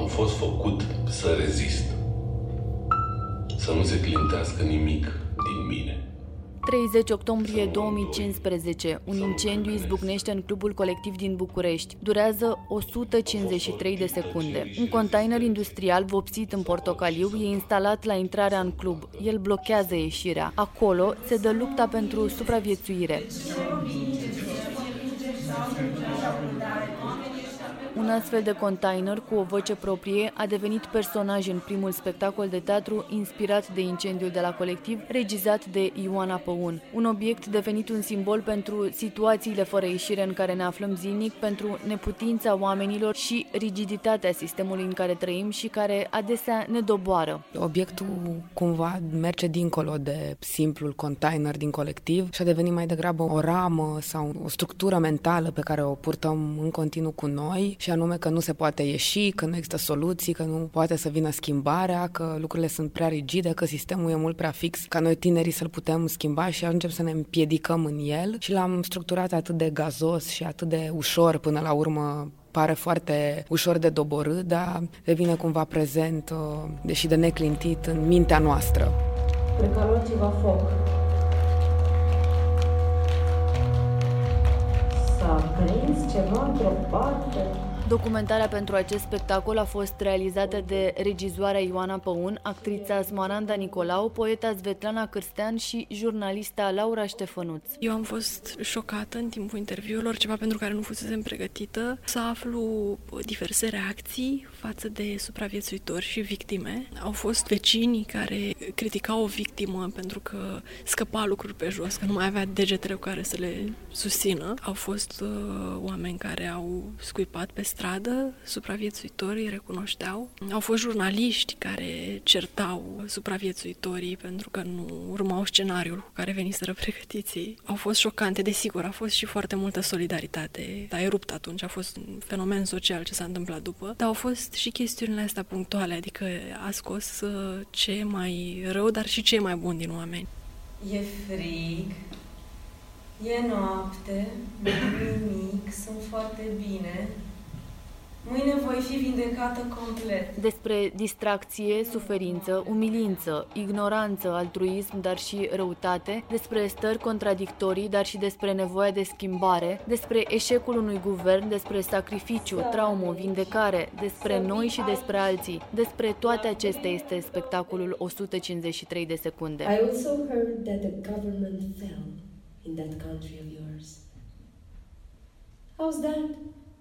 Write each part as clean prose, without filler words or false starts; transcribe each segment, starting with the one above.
fost făcut să rezist. Să nu se clintească nimic din mine. 30 octombrie 2015. Un incendiu izbucnește în clubul colectiv din București. Durează 153 de secunde. Un container industrial vopsit în portocaliu e instalat la intrarea în club. El blochează ieșirea. Acolo se dă lupta pentru supraviețuire. Un astfel de container cu o voce proprie a devenit personaj în primul spectacol de teatru inspirat de incendiul de la colectiv, regizat de Ioana Păun. Un obiect devenit un simbol pentru situațiile fără ieșire în care ne aflăm zilnic, pentru neputința oamenilor și rigiditatea sistemului în care trăim și care adesea ne doboară. Obiectul cumva merge dincolo de simplul container din colectiv și a devenit mai degrabă o ramă sau o structură mentală pe care o purtăm în continuu cu noi, și anume că nu se poate ieși, că nu există soluții, că nu poate să vină schimbarea, că lucrurile sunt prea rigide, că sistemul e mult prea fix, ca noi tinerii să-l putem schimba și ajungem să ne împiedicăm în el. Și l-am structurat atât de gazos și atât de ușor, până la urmă pare foarte ușor de doborât, dar devine cumva prezent, deși de neclintit, în mintea noastră. Precaloți-vă foc. S-a prins ceva într-o parte. Documentarea pentru acest spectacol a fost realizată de regizoarea Ioana Păun, actrița Smaranda Nicolau, poeta Svetlana Cârstean și jurnalista Laura Ștefănuț. Eu am fost șocată în timpul interviurilor, ceva pentru care nu fusesem pregătită, să aflu diverse reacții față de supraviețuitori și victime. Au fost vecini care criticau o victimă pentru că scăpa lucruri pe jos, că nu mai avea degetele cu care să le susțină. Au fost oameni care au scuipat pe stradă, supraviețuitorii recunoșteau. Au fost jurnaliști care certau supraviețuitorii pentru că nu urmau scenariul cu care veniseră pregătiți. Au fost șocante, desigur, a fost și foarte multă solidaritate. A erupt atunci, a fost un fenomen social ce s-a întâmplat după, dar au fost și chestiunile astea punctuale, adică a scos ce e mai rău, dar și ce e mai bun din oameni. E frig, e noapte, nu nimic, sunt foarte bine. Mâine voi fi vindecată complet. Despre distracție, suferință, umilință, ignoranță, altruism, dar și răutate, despre stări contradictorii, dar și despre nevoia de schimbare, despre eșecul unui guvern, despre sacrificiu, traumă, vindecare, despre noi și despre alții. Despre toate acestea este spectacolul 153 de secunde. I also heard that the government fell in that country of yours. How's that?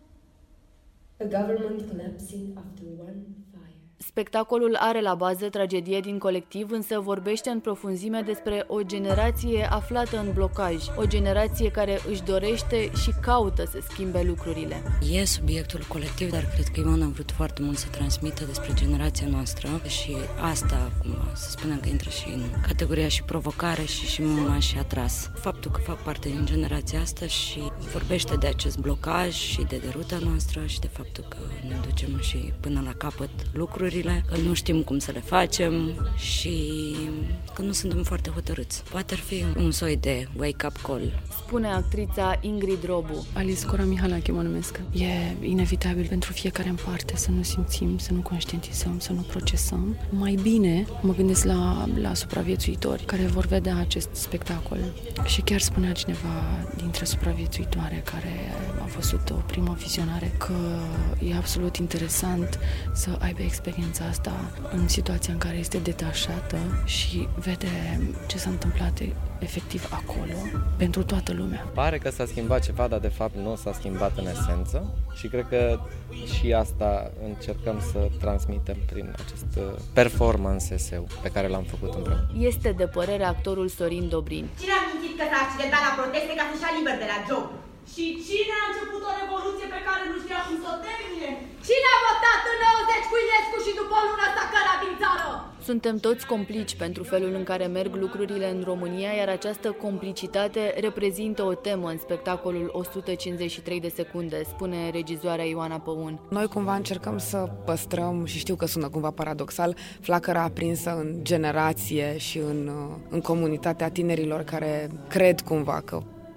A government collapsing after one fire. Spectacolul are la bază tragedie din colectiv, însă vorbește în profunzime despre o generație aflată în blocaj, o generație care își dorește și caută să schimbe lucrurile. E subiectul colectiv, dar cred că Ioana a vrut foarte mult să transmită despre generația noastră și asta, să spunem că intră și în categoria și provocare și m-a și atras. Faptul că fac parte din generația asta și vorbește de acest blocaj și de deruta noastră și de faptul că ne ducem și până la capăt lucrurile, că nu știm cum să le facem și că nu suntem foarte hotărâți. Poate ar fi un soi de wake-up call. Spune actrița Ingrid Robu. Alice Cora Mihalache mă numesc. E inevitabil pentru fiecare în parte să nu simțim, să nu conștientizăm, să nu procesăm. Mai bine mă gândesc la supraviețuitori care vor vedea acest spectacol. Și chiar spunea cineva dintre supraviețuitoare care a văzut o primă vizionare că e absolut interesant să aibă experiența asta în situația în care este detașată și vede ce s-a întâmplat efectiv acolo pentru toată lumea. Pare că s-a schimbat ceva, dar de fapt nu s-a schimbat în esență și cred că și asta încercăm să transmitem prin acest performance-eseu pe care l-am făcut împreună. Este de părere actorul Sorin Dobrin. Cine a mințit că s-a accidentat la proteste ca să-și ia liber de la job? Și cine a început o revoluție pe care nu știa cum să o termine? Cine a votat în 90 cu Iliescu și după o lună s-a cărat din țară? Suntem toți complici pentru felul în care merg lucrurile în România, iar această complicitate reprezintă o temă în spectacolul 153 de secunde, spune regizoarea Ioana Păun. Noi cumva încercăm să păstrăm, și știu că sună cumva paradoxal, flacăra aprinsă în generație și în comunitatea tinerilor care cred cumva că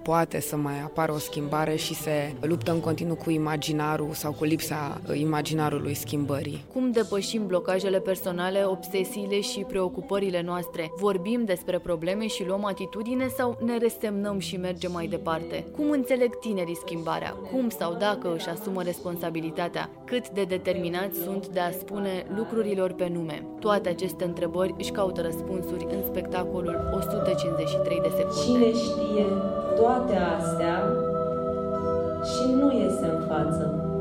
poate să mai apară o schimbare și se luptă în continuu cu imaginarul sau cu lipsa imaginarului schimbării. Cum depășim blocajele personale, obsesiile și preocupările noastre? Vorbim despre probleme și luăm atitudine sau ne resemnăm și mergem mai departe? Cum înțeleg tinerii schimbarea? Cum sau dacă își asumă responsabilitatea? Cât de determinați sunt de a spune lucrurilor pe nume? Toate aceste întrebări își caută răspunsuri în spectacolul 153 de secunde. Cine știe toate astea și nu iese în față.